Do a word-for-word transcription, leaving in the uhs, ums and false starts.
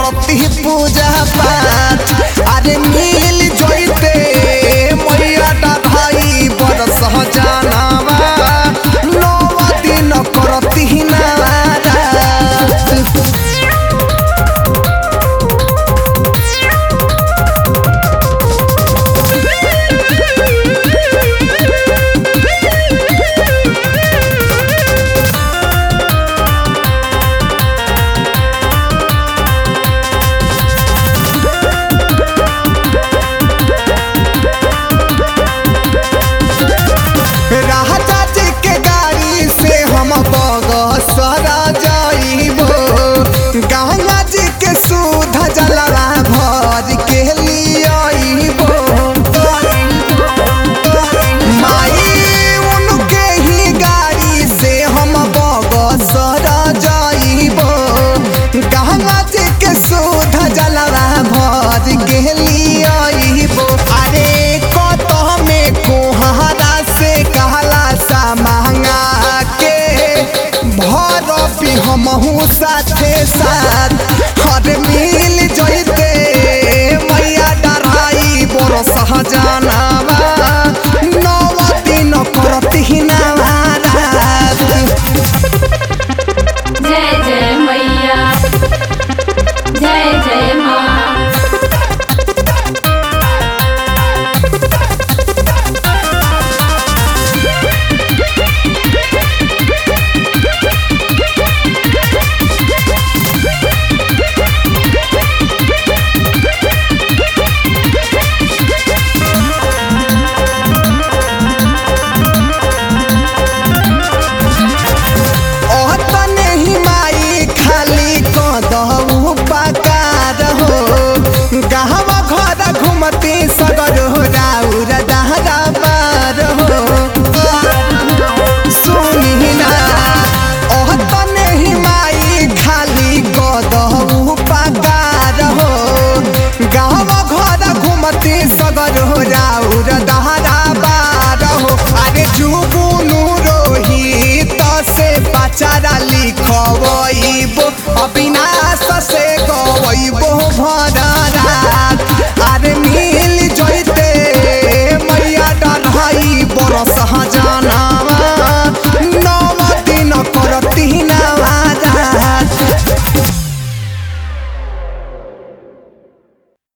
करती पूजा पाठ अरे मिल जइते मैया भाई बरस जनावा नौ दिन करती नाराज। राजा जी के गाड़ी से हम बगसरा जाइबो गंगा जी के सुध जलवा भर के लियाइबो माई उनके ही गाड़ी से हम बगसरा जाइबो गंगा जी के सुध जलवा भर के लियाइबो अरे कत में कोहरा से कहला सा महंगा के भर भी हमहू साथे साथ हर मिल जइते मैया डराई बरस जनावा नौ दिन करती नाराज। जय जय मैया जय जय माँ। गहवा घर घूमती सगर हो राउर दहरा पार हो सुनी ना ओह तने ही माई खाली गदहू पगार हो गहवा घर घूमती सगर हो राउर दहरा पार हो अरे जुगुनु रोहित से पचारा लिखवइबो अविनाश से गवइबो भरा